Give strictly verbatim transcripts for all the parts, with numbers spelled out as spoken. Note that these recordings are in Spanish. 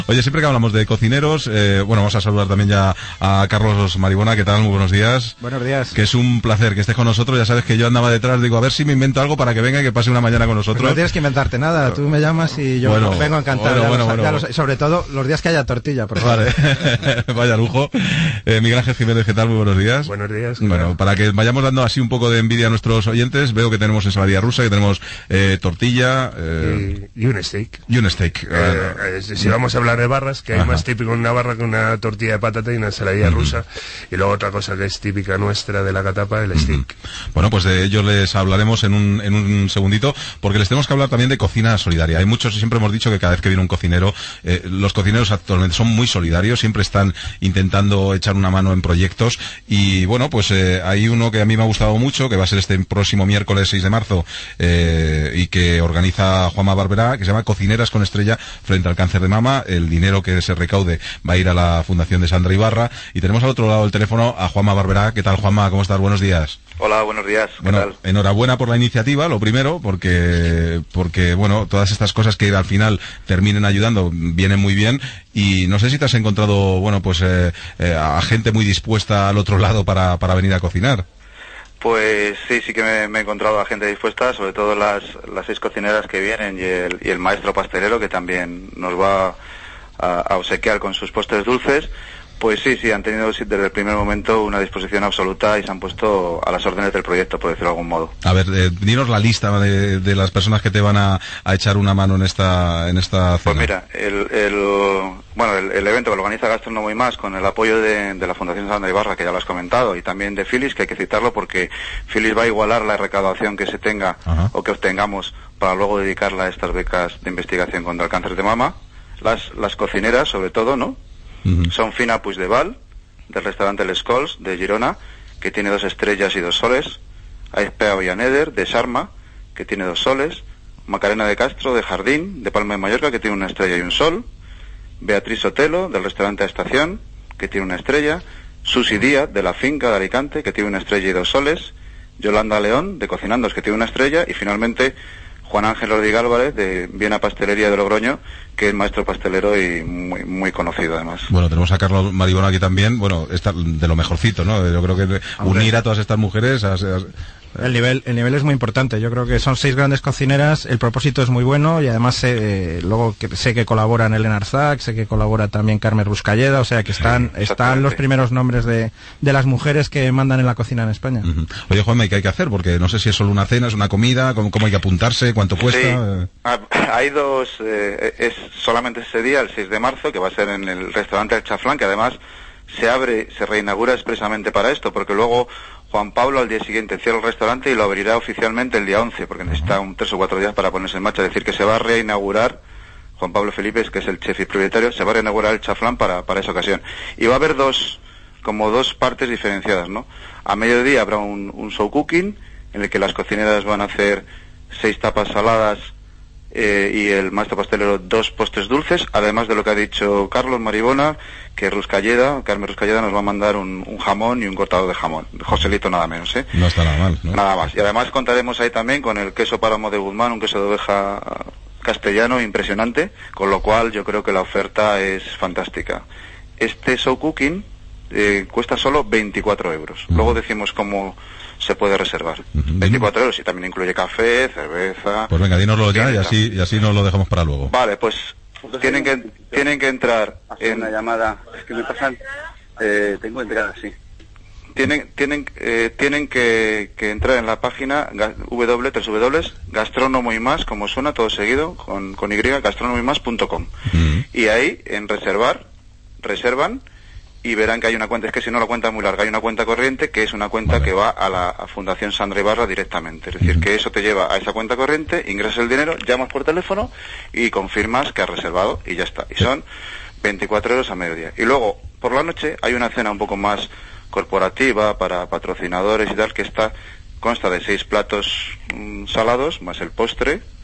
Oye, siempre que hablamos de cocineros, eh, bueno, vamos a saludar también ya a Carlos Maribona. ¿Qué tal? Muy buenos días. Buenos días. Que es un placer que estés con nosotros. Ya sabes que yo andaba detrás, digo, a ver si me invento algo para que venga y que pase una mañana con nosotros. Pues no tienes que inventarte nada, tú me llamas y yo bueno, vengo encantado. Bueno, bueno, los, bueno. los, sobre todo los días que haya tortilla, por favor. Vale, vaya lujo. Eh, Miguel Ángel Jiménez, ¿qué tal? Muy buenos días. Buenos días. Bueno, claro. Para que vayamos dando así un poco de envidia a nuestros oyentes, veo que tenemos ensaladilla rusa, que tenemos eh, tortilla... Eh, y, y un steak. Y un steak. Eh, eh, si vamos a hablar de barras, que hay Ajá. más típico en una barra que una tortilla de patata y una ensaladilla uh-huh. rusa. Y luego otra cosa que es típica nuestra de la catapa, el steak. Uh-huh. Bueno, pues de ello les hablaremos en un, en un segundito, porque les tenemos que hablar también de cocina solidaria. Hay muchos, siempre hemos dicho que cada vez que viene un cocinero, eh, los cocineros actualmente son muy solidarios, siempre están intentando echar una mano en proyectos. Y bueno, pues eh, hay uno que a mí me ha gustado mucho, que va a ser este próximo miércoles seis de marzo, eh, y que organiza Juanma Barberá, que se llama Cocineras con Estrella frente al cáncer de mama. El dinero que se recaude va a ir a la Fundación de Sandra Ibarra. Y tenemos al otro lado del teléfono a Juanma Barberá. ¿Qué tal, Juanma? ¿Cómo estás? Buenos días. Hola, buenos días. ¿Qué bueno, tal? Enhorabuena por la iniciativa, lo primero, porque, porque bueno, todas estas cosas que al final terminen ayudando vienen muy bien. Y no sé si te has encontrado, bueno, pues eh, eh, a gente muy dispuesta al otro lado para, para venir a cocinar. Pues sí, sí que me, me he encontrado a gente dispuesta, sobre todo las, las seis cocineras que vienen y el, y el maestro pastelero que también nos va a, a obsequiar con sus postres dulces. Pues sí, sí, han tenido desde el primer momento una disposición absoluta y se han puesto a las órdenes del proyecto, por decirlo de algún modo. A ver, eh, dinos la lista de, de las personas que te van a, a echar una mano en esta en esta cena. Pues mira, el, el bueno el, el evento que lo organiza Gastrónomo y Más con el apoyo de, de la Fundación Sandra Ibarra, que ya lo has comentado, y también de Philips, que hay que citarlo porque Philips va a igualar la recaudación que se tenga Ajá. o que obtengamos para luego dedicarla a estas becas de investigación contra el cáncer de mama. Las, las cocineras, sobre todo, ¿no? Uh-huh. Son Fina Puigdeval, del restaurante Les Cols, de Girona, que tiene dos estrellas y dos soles. Aizpea Ollaneder, de Sarma, que tiene dos soles. Macarena de Castro, de Jardín, de Palma de Mallorca, que tiene una estrella y un sol. Beatriz Sotelo, del restaurante Estación, que tiene una estrella. Susi Díaz, de La Finca, de Alicante, que tiene una estrella y dos soles. Yolanda León, de Cocinandos, que tiene una estrella. Y finalmente Juan Ángel Rodríguez Álvarez, de Viena Pastelería de Logroño, que es maestro pastelero y muy muy conocido además. Bueno, tenemos a Carlos Maribona aquí también, bueno, está de lo mejorcito, ¿no? Yo creo que Hombre. unir a todas estas mujeres... A, a, El nivel, el nivel es muy importante. Yo creo que son seis grandes cocineras, el propósito es muy bueno y además eh, luego que sé que colaboran Elena Arzac, sé que colabora también Carmen Ruscalleda, o sea que están sí, están los primeros nombres de, de las mujeres que mandan en la cocina en España. Uh-huh. Oye, Juanma, ¿y qué hay que hacer? Porque no sé si es solo una cena, es una comida, cómo, cómo hay que apuntarse, cuánto cuesta... Sí. Hay dos, eh, es solamente ese día, el seis de marzo, que va a ser en el restaurante El Chaflán, que además se abre, se reinaugura expresamente para esto, porque luego Juan Pablo al día siguiente cierra el restaurante y lo abrirá oficialmente el día once, porque necesita un tres o cuatro días para ponerse en marcha. Es decir, que se va a reinaugurar, Juan Pablo Felipe, que es el chef y propietario, se va a reinaugurar el Chaflán para, para esa ocasión. Y va a haber dos, como dos partes diferenciadas, ¿no? A mediodía habrá un, un show cooking, en el que las cocineras van a hacer seis tapas saladas, Eh, y el maestro pastelero dos postres dulces, además de lo que ha dicho Carlos Maribona, que Ruscalleda, Carmen Ruscalleda nos va a mandar un, un jamón y un cortado de jamón. Joselito nada menos, ¿eh? No está nada mal, ¿no? Nada más. Y además contaremos ahí también con el queso páramo de Guzmán, un queso de oveja castellano impresionante, con lo cual yo creo que la oferta es fantástica. Este show cooking eh, cuesta solo veinticuatro euros. Uh-huh. Luego decimos cómo se puede reservar. Uh-huh. veinticuatro euros y también incluye café, cerveza... Pues venga, dínoslo ya y así, y así nos lo dejamos para luego. Vale, pues tienen que tienen que entrar en... una llamada, es que me pasan... Eh, tengo entrada, sí. Tienen tienen eh, tienen que, que entrar en la página w w w gastrónomo y más, como suena todo seguido, con, con y, gastrónomo y más punto com. Uh-huh. Y ahí, en reservar, reservan... y verán que hay una cuenta, es que si no la cuenta es muy larga, hay una cuenta corriente que es una cuenta vale. que va a la a Fundación Sandra Ibarra directamente, es decir, uh-huh. que eso te lleva a esa cuenta corriente, ingresas el dinero, llamas por teléfono y confirmas que has reservado y ya está, y son veinticuatro euros a mediodía. Y luego, por la noche, hay una cena un poco más corporativa para patrocinadores y tal, que está consta de seis platos mmm, salados, más el postre,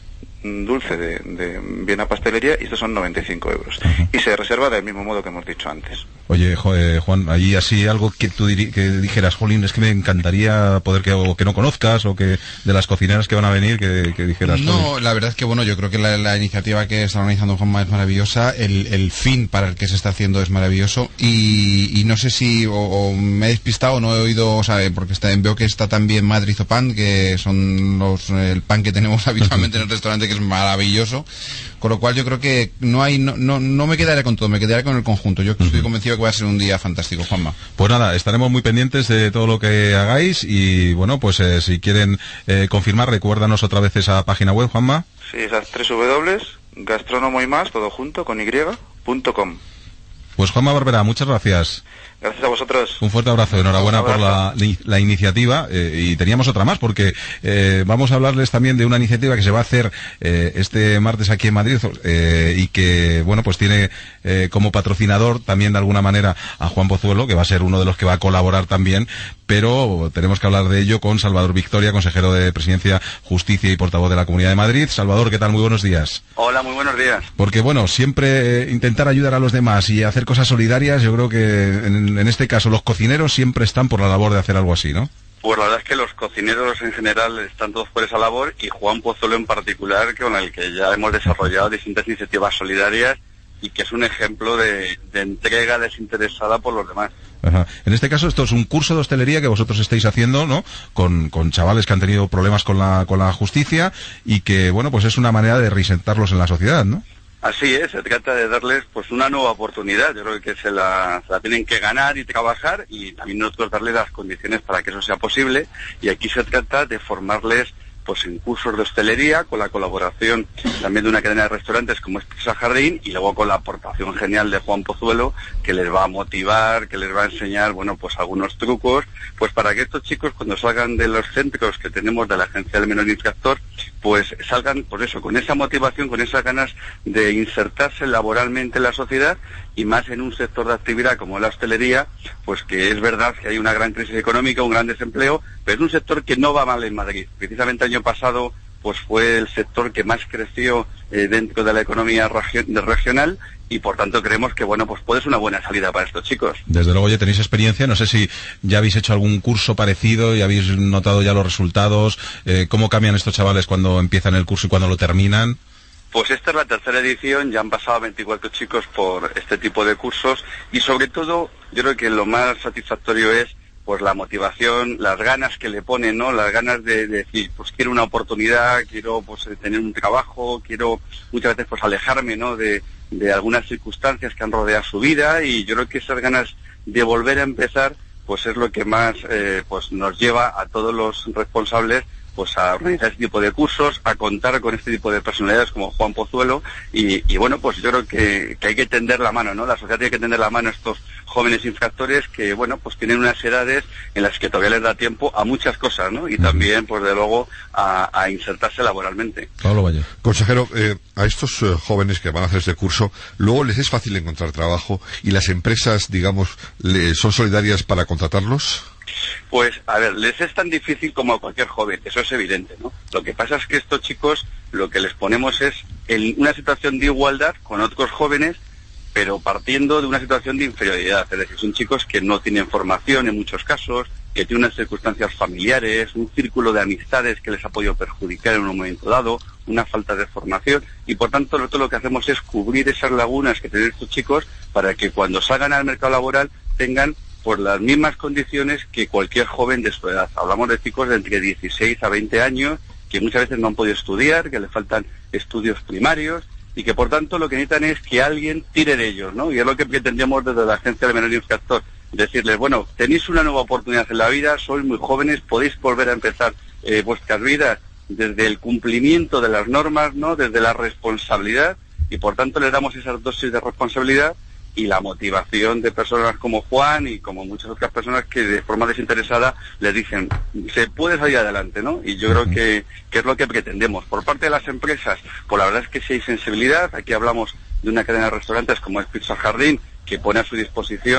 dulce de, de Viena Pastelería y estos son noventa y cinco euros. Uh-huh. Y se reserva del mismo modo que hemos dicho antes. Oye, joder, Juan, ahí así algo que tú diri- que dijeras, jolín, es que me encantaría poder que, o que no conozcas, o que de las cocineras que van a venir, que, que dijeras. No, jolín. La verdad es que bueno, yo creo que la, la iniciativa que está organizando Juanma es maravillosa, el, el fin para el que se está haciendo es maravilloso, y, y no sé si o, o me he despistado o no he oído, o sea, porque está, veo que está también Madrid o Pan, que son los el pan que tenemos habitualmente en el restaurante, que es maravilloso. Con lo cual yo creo que no hay no no, no me quedaré con todo, me quedaré con el conjunto. Yo estoy uh-huh. convencido que va a ser un día fantástico, Juanma. Pues nada, estaremos muy pendientes de todo lo que hagáis y bueno, pues eh, si quieren eh, confirmar, recuérdanos otra vez esa página web, Juanma. Sí, esas tres w gastronomo y más, todo junto, con y, punto com. Pues Juanma Barberá, muchas gracias. Gracias a vosotros. Un fuerte abrazo, enhorabuena abrazo. por la, la iniciativa eh, y teníamos otra más porque eh, vamos a hablarles también de una iniciativa que se va a hacer eh, este martes aquí en Madrid eh, y que, bueno, pues tiene eh, como patrocinador también de alguna manera a Juan Pozuelo, que va a ser uno de los que va a colaborar también, pero tenemos que hablar de ello con Salvador Victoria, consejero de Presidencia, Justicia y portavoz de la Comunidad de Madrid. Salvador, ¿qué tal? Muy buenos días. Hola, muy buenos días. Porque, bueno, siempre eh, intentar ayudar a los demás y hacer cosas solidarias, yo creo que en en este caso los cocineros siempre están por la labor de hacer algo así, ¿no? Pues la verdad es que los cocineros en general están todos por esa labor y Juan Pozuelo en particular, con el que ya hemos desarrollado distintas iniciativas solidarias y que es un ejemplo de, de entrega desinteresada por los demás. Ajá. En este caso esto es un curso de hostelería que vosotros estáis haciendo, ¿no? Con, con chavales que han tenido problemas con la, con la justicia y que, bueno, pues es una manera de reinsertarlos en la sociedad, ¿no? Así es, se trata de darles pues una nueva oportunidad. Yo creo que se la, se la tienen que ganar y trabajar y también nosotros darles las condiciones para que eso sea posible. Y aquí se trata de formarles pues en cursos de hostelería, con la colaboración también de una cadena de restaurantes como es Pizza Jardín, y luego con la aportación genial de Juan Pozuelo, que les va a motivar, que les va a enseñar, bueno, pues algunos trucos, pues para que estos chicos cuando salgan de los centros que tenemos de la Agencia del Menor Infractor, pues salgan, por eso, con esa motivación, con esas ganas de insertarse laboralmente en la sociedad, y más en un sector de actividad como la hostelería, pues que es verdad que hay una gran crisis económica, un gran desempleo, pero es un sector que no va mal en Madrid. Precisamente el año pasado pues fue el sector que más creció eh, dentro de la economía regio- regional, y por tanto creemos que bueno, pues puede ser una buena salida para estos chicos. Desde luego ya tenéis experiencia, no sé si ya habéis hecho algún curso parecido y habéis notado ya los resultados, eh, cómo cambian estos chavales cuando empiezan el curso y cuando lo terminan. Pues esta es la tercera edición, ya han pasado veinticuatro chicos por este tipo de cursos y sobre todo yo creo que lo más satisfactorio es pues la motivación, las ganas que le ponen, ¿no? Las ganas de, de decir, pues quiero una oportunidad, quiero pues tener un trabajo, quiero muchas veces pues alejarme, ¿no? De, de algunas circunstancias que han rodeado su vida, y yo creo que esas ganas de volver a empezar pues es lo que más eh, pues nos lleva a todos los responsables pues a organizar este tipo de cursos, a contar con este tipo de personalidades como Juan Pozuelo, y, y bueno, pues yo creo que, que hay que tender la mano, ¿no? La sociedad tiene que tender la mano a estos jóvenes infractores que, bueno, pues tienen unas edades en las que todavía les da tiempo a muchas cosas, ¿no? Y también, pues de luego, a, a insertarse laboralmente. Pablo Valle. Consejero, eh, a estos eh, jóvenes que van a hacer este curso, luego les es fácil encontrar trabajo y las empresas, digamos, le, son solidarias para contratarlos. Pues, a ver, les es tan difícil como a cualquier joven, eso es evidente, ¿no? Lo que pasa es que estos chicos, lo que les ponemos es en una situación de igualdad con otros jóvenes, pero partiendo de una situación de inferioridad. Es decir, son chicos que no tienen formación en muchos casos, que tienen unas circunstancias familiares, un círculo de amistades que les ha podido perjudicar en un momento dado, una falta de formación, y por tanto nosotros lo que hacemos es cubrir esas lagunas que tienen estos chicos para que cuando salgan al mercado laboral tengan por las mismas condiciones que cualquier joven de su edad. Hablamos de chicos de entre dieciséis a veinte años que muchas veces no han podido estudiar, que les faltan estudios primarios y que por tanto lo que necesitan es que alguien tire de ellos, ¿no? Y es lo que pretendemos desde la Agencia del Menor Infractor, decirles, bueno, tenéis una nueva oportunidad en la vida, sois muy jóvenes, podéis volver a empezar eh, vuestras vidas desde el cumplimiento de las normas, ¿no? Desde la responsabilidad, y por tanto les damos esas dosis de responsabilidad y la motivación de personas como Juan y como muchas otras personas que de forma desinteresada les dicen, se puede salir adelante, ¿no? Y yo creo que, que es lo que pretendemos. Por parte de las empresas, pues la verdad es que sí hay sensibilidad. Aquí hablamos de una cadena de restaurantes como es Pizza Jardín, que pone a su disposición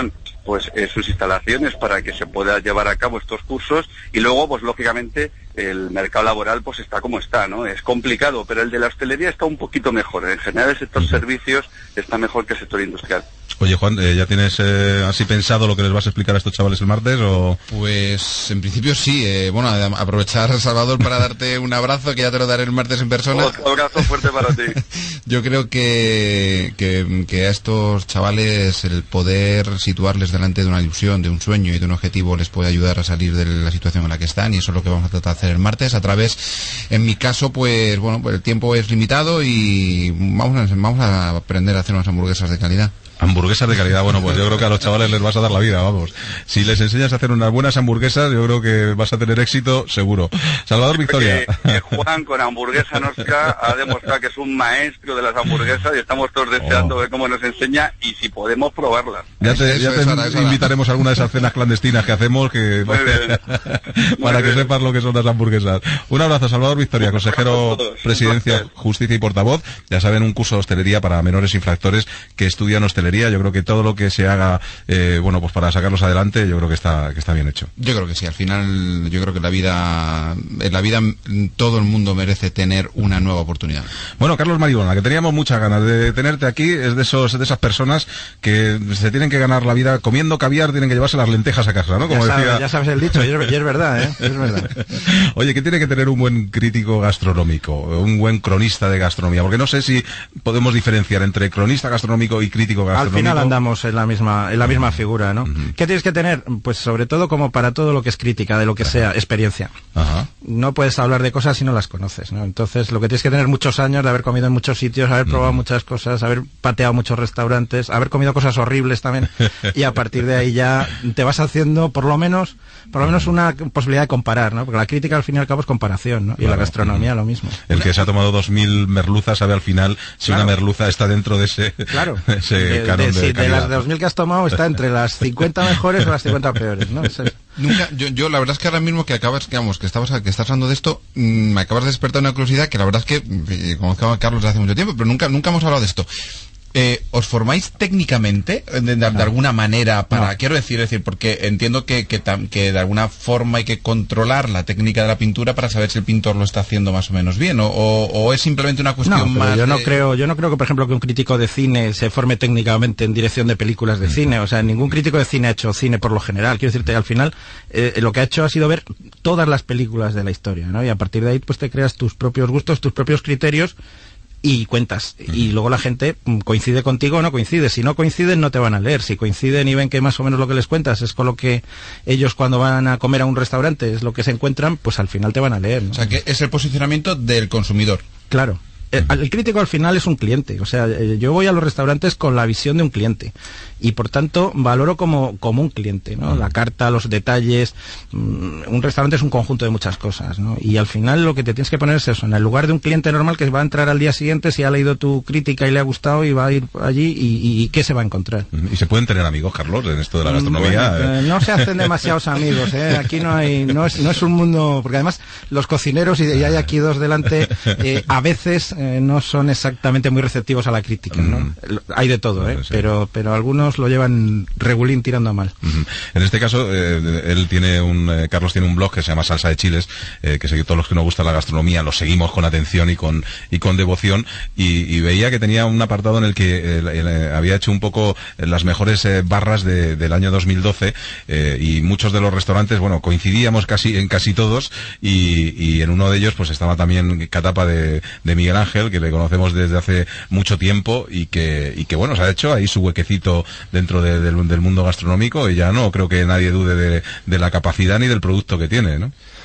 pues eh, sus instalaciones para que se pueda llevar a cabo estos cursos, y luego pues lógicamente el mercado laboral pues está como está, ¿no? Es complicado, pero el de la hostelería está un poquito mejor. En general el sector servicios está mejor que el sector industrial. Oye, Juan, eh, ¿ya tienes eh, así pensado lo que les vas a explicar a estos chavales el martes? O... Pues en principio sí. Eh, bueno, aprovechar, Salvador, para darte un abrazo, que ya te lo daré el martes en persona. Un abrazo fuerte para ti. Yo creo que, que, que a estos chavales el poder situarles delante de una ilusión, de un sueño y de un objetivo les puede ayudar a salir de la situación en la que están, y eso es lo que vamos a tratar de hacer el martes a través, en mi caso, pues bueno, pues el tiempo es limitado y vamos a, vamos a aprender a hacer unas hamburguesas de calidad. Hamburguesas de calidad, bueno, pues yo creo que a los chavales les vas a dar la vida, vamos. Si les enseñas a hacer unas buenas hamburguesas, yo creo que vas a tener éxito, seguro. Salvador Victoria. Que, que Juan, con Hamburguesa Nostra, ha demostrado que es un maestro de las hamburguesas, y estamos todos deseando oh. ver cómo nos enseña y si podemos probarlas. Ya te, ya te es ahora, invitaremos a alguna de esas cenas clandestinas que hacemos, que Muy bien. para Muy que bien. sepas lo que son las hamburguesas. Un abrazo, Salvador Victoria, consejero Presidencia, Justicia y portavoz. Ya saben, un curso de hostelería para menores infractores que estudian hostelería. Yo creo que todo lo que se haga, eh, bueno, pues para sacarlos adelante, yo creo que está que está bien hecho. Yo creo que sí. Al final, yo creo que la vida, en la vida todo el mundo merece tener una nueva oportunidad. Bueno, Carlos Maribona, que teníamos muchas ganas de tenerte aquí, es de esos de esas personas que se tienen que ganar la vida comiendo caviar, tienen que llevarse las lentejas a casa, ¿no? Como ya, decía... sabes, ya sabes el dicho, y es, y es verdad, ¿eh? Es verdad. Oye, ¿qué tiene que tener un buen crítico gastronómico, un buen cronista de gastronomía? Porque no sé si podemos diferenciar entre cronista gastronómico y crítico gastronómico. Al final andamos en la misma en la misma figura, ¿no? Uh-huh. ¿Qué tienes que tener? Pues sobre todo, como para todo lo que es crítica, de lo que uh-huh. sea, experiencia. Uh-huh. No puedes hablar de cosas si no las conoces, ¿no? Entonces, lo que tienes que tener muchos años de haber comido en muchos sitios, haber probado uh-huh. muchas cosas, haber pateado muchos restaurantes, haber comido cosas horribles también, y a partir de ahí ya te vas haciendo, por lo menos, por lo menos una posibilidad de comparar, ¿no? Porque la crítica al fin y al cabo es comparación, ¿no? Y claro. La gastronomía lo mismo. El que se ha tomado dos mil merluzas sabe al final si claro. una merluza está dentro de ese, claro. ese de, canon de, de, si, calidad. De las dos mil que has tomado está entre las cincuenta mejores o las cincuenta peores, ¿no? Es Nunca, yo, yo la verdad es que ahora mismo que acabas, digamos, que estabas, que estás hablando de esto, mmm, me acabas de despertar una curiosidad que la verdad es que eh, conozco a Carlos desde hace mucho tiempo, pero nunca, nunca hemos hablado de esto. Eh, ¿Os formáis técnicamente de, de, de alguna manera para, no. quiero decir, decir, porque entiendo que, que, que de alguna forma hay que controlar la técnica de la pintura para saber si el pintor lo está haciendo más o menos bien, o, o es simplemente una cuestión no, más... Yo no de... creo, yo no creo que, por ejemplo, que un crítico de cine se forme técnicamente en dirección de películas de mm. cine, o sea, ningún crítico de cine ha hecho cine por lo general, quiero decirte, al final eh, lo que ha hecho ha sido ver todas las películas de la historia, ¿no? Y a partir de ahí pues te creas tus propios gustos, tus propios criterios, y cuentas, y luego la gente coincide contigo o no coincide. Si no coinciden no te van a leer, si coinciden y ven que más o menos lo que les cuentas es con lo que ellos cuando van a comer a un restaurante es lo que se encuentran, pues al final te van a leer, ¿no? O sea que es el posicionamiento del consumidor. Claro. El, el crítico al final es un cliente, o sea, yo voy a los restaurantes con la visión de un cliente y por tanto valoro como, como un cliente, ¿no? La carta, los detalles, mmm, un restaurante es un conjunto de muchas cosas, ¿no? Y al final lo que te tienes que poner es eso, en el lugar de un cliente normal que va a entrar al día siguiente si ha leído tu crítica y le ha gustado y va a ir allí y, y ¿qué se va a encontrar? ¿Y se pueden tener amigos, Carlos, en esto de la gastronomía? Bueno, eh, no se hacen demasiados amigos, ¿eh? Aquí no hay, no es, no es un mundo, porque además los cocineros, y hay aquí dos delante, eh, a veces eh, no son exactamente muy receptivos a la crítica, ¿no? Mm. Hay de todo, ¿eh? Sí. Pero, pero algunos lo llevan regulín tirando a mal. Mm-hmm. En este caso, eh, él tiene un, eh, Carlos tiene un blog que se llama Salsa de Chiles, eh, que sé que todos los que nos gusta la gastronomía lo seguimos con atención y con, y con devoción, y, y veía que tenía un apartado en el que eh, eh, había hecho un poco las mejores eh, barras de, del año dos mil doce, eh, y muchos de los restaurantes, bueno, coincidíamos casi en casi todos, y, y en uno de ellos pues estaba también Catapa de, de Miguel Ángel, que le conocemos desde hace mucho tiempo y que, y que bueno, se ha hecho ahí su huequecito dentro de, de, del mundo gastronómico, y ya no creo que nadie dude de, de la capacidad ni del producto que tiene, ¿no?